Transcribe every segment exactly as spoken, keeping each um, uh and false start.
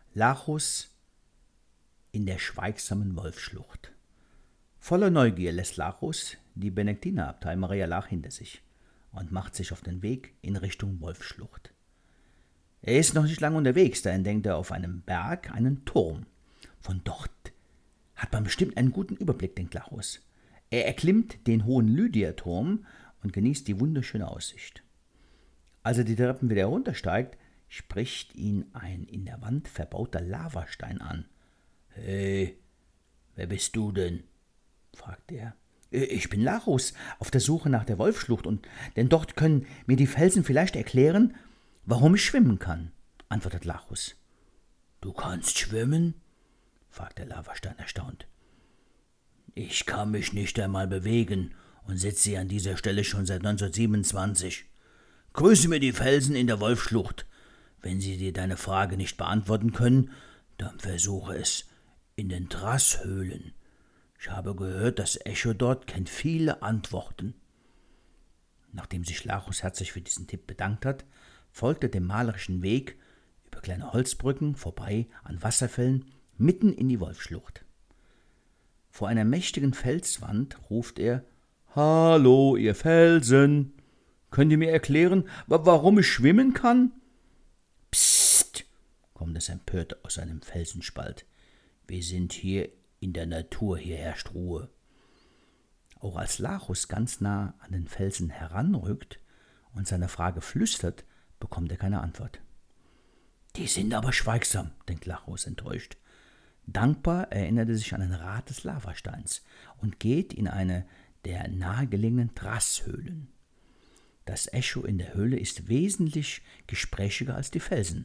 Lachus in der schweigsamen Wolfsschlucht. Voller Neugier lässt Lachus die Benediktinerabtei Maria Laach hinter sich und macht sich auf den Weg in Richtung Wolfsschlucht. Er ist noch nicht lange unterwegs, da entdeckt er auf einem Berg einen Turm. Von dort hat man bestimmt einen guten Überblick, denkt Lachus. Er erklimmt den hohen Lydia-Turm und genießt die wunderschöne Aussicht. Als er die Treppen wieder heruntersteigt, spricht ihn ein in der Wand verbauter Lavastein an. »Hey, wer bist du denn?« fragt er. »Ich bin Lachus, auf der Suche nach der Wolfsschlucht, und denn dort können mir die Felsen vielleicht erklären, warum ich schwimmen kann«, antwortet Lachus. »Du kannst schwimmen?« fragt der Lavastein erstaunt. »Ich kann mich nicht einmal bewegen und sitze hier an dieser Stelle schon seit neunzehnhundertsiebenundzwanzig. Grüße mir die Felsen in der Wolfsschlucht. Wenn sie dir deine Frage nicht beantworten können, dann versuche es in den Drasshöhlen. Ich habe gehört, das Echo dort kennt viele Antworten.« Nachdem sich Lachus herzlich für diesen Tipp bedankt hat, folgt er dem malerischen Weg über kleine Holzbrücken vorbei an Wasserfällen mitten in die Wolfsschlucht. Vor einer mächtigen Felswand ruft er: »Hallo, ihr Felsen! Könnt ihr mir erklären, warum ich schwimmen kann?« »Psst«, kommt es empört aus einem Felsenspalt. »Wir sind hier in der Natur, hier herrscht Ruhe.« Auch als Lachus ganz nah an den Felsen heranrückt und seine Frage flüstert, bekommt er keine Antwort. »Die sind aber schweigsam«, denkt Lachus enttäuscht. Dankbar erinnert er sich an den Rat des Lavasteins und geht in eine der nahegelegenen Drasshöhlen. Das Echo in der Höhle ist wesentlich gesprächiger als die Felsen.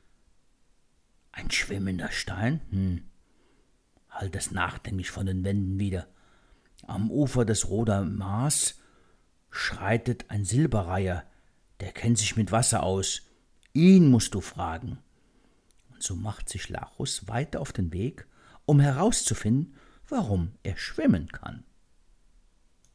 »Ein schwimmender Stein? Hm. Hallt es nachdenklich von den Wänden wieder. Am Ufer des Roder Maas schreitet ein Silberreiher, der kennt sich mit Wasser aus. Ihn musst du fragen.« Und so macht sich Lachus weiter auf den Weg, um herauszufinden, warum er schwimmen kann.